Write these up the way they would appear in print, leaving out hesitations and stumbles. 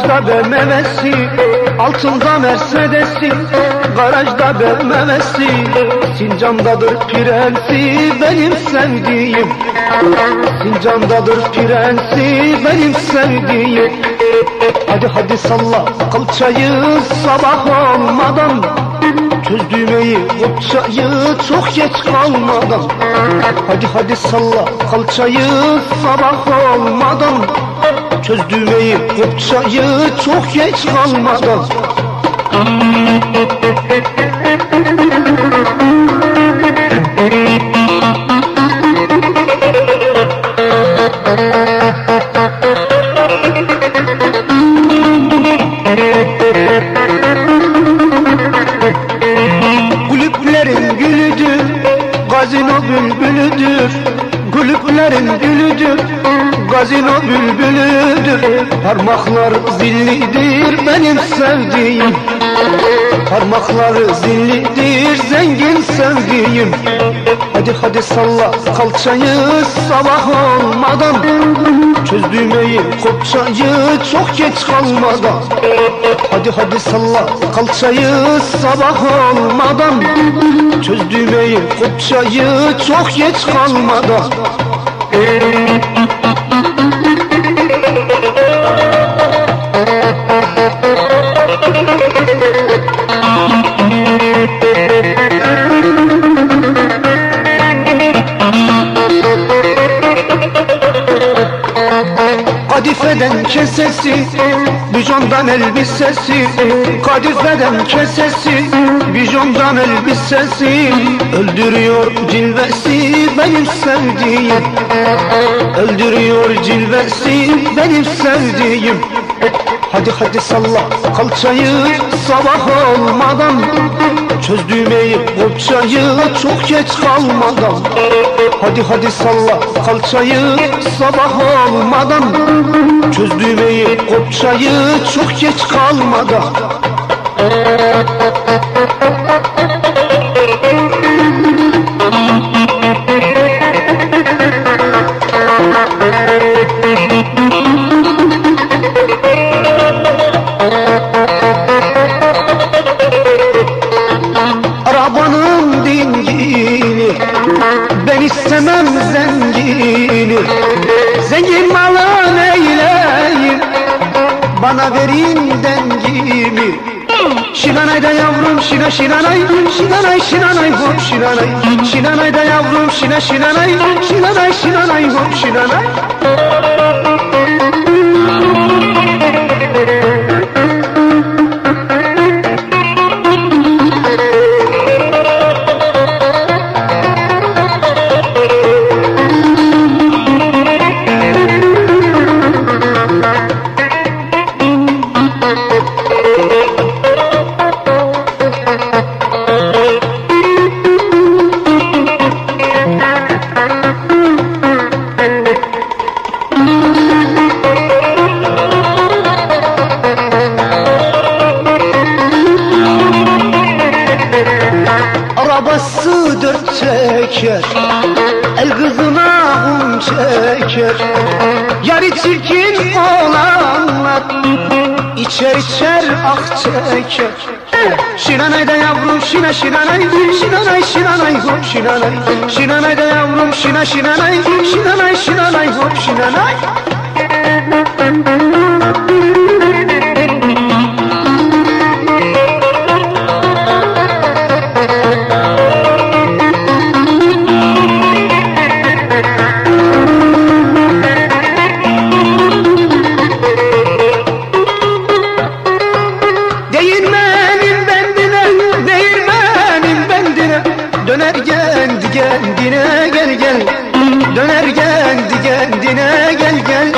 Boşta BMW'si, altında Mercedes'i, garajda BMW'si, Sincan'dadır prensi benim sevdiğim. Sincan'dadır prensi benim sevdiğim. Hadi hadi salla kalçayı sabah olmadan, çöz düğmeyi kopçayı çok geç kalmadan. Hadi hadi salla kalçayı sabah olmadan, çöz düğmeyi kopçayı çok geç kalmadan. Kulüplerin gülüdür, gazino bülbülüdür. Kulüplerin gülüdür, gazino bülbülüdür. Parmaklar zillidir benim sevdiğim. Parmakları zillidir zengin sevdiğim. Hadi hadi salla kalçayı sabah olmadan, çöz düğmeyi kopçayı çok geç kalmadan. Hadi hadi salla kalçayı sabah olmadan, çöz düğmeyi kopçayı çok geç kalmadan. Kadifeden kesesi, bijondan elbisesi, kadifeden kesesi, bijondan elbisesi, öldürüyor cilvesi benim sevdiğim. Öldürüyor cilvesi benim sevdiğim. Hadi hadi salla kalçayı sabah olmadan, çöz düğmeyi kopçayı çok geç kalmadan. Hadi hadi salla kalçayı sabah olmadan, çöz düğmeyi kopçayı çok geç kalmadan. Arabanın dingini, ben istemem zengini. Zengin malı neyleyim, bana verin dengimi. Şinanay da yavrum şina şinanay, şinanay şinanay hop şinanay. Şinanay da yavrum şina şinanay, şinanay şinanay hop şinanay. Arabası dört çeker, el kızına un çeker. Yarı çirkin olanlar içer içer ah çeker. Şinanay da yavrum şina şinanay, şinanay şinanay hop şinanay. Şinanay da yavrum şina şinanay, şinanay şinanay hop şinanay. Döner kendi kendine gel gel, döner kendi kendine gel gel.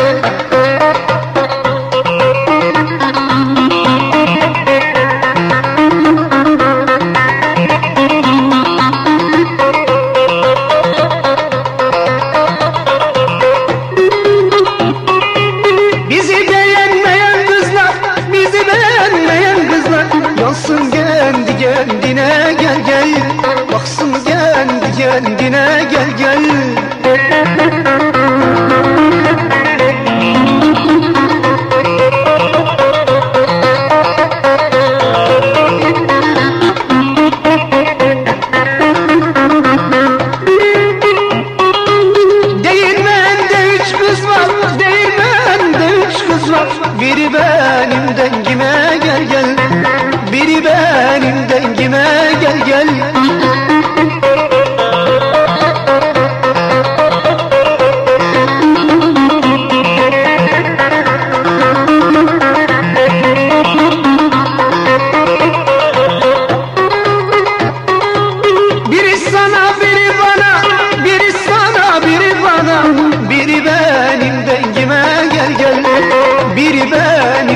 Bizi beğenmeyen kızlar, bizi beğenmeyen kızlar, yansın kendi kendine gel gel. Baksın kendi kendine gel gel. Biri sana biri bana, biri sana biri bana, biri benim dengime gel gel, biri benim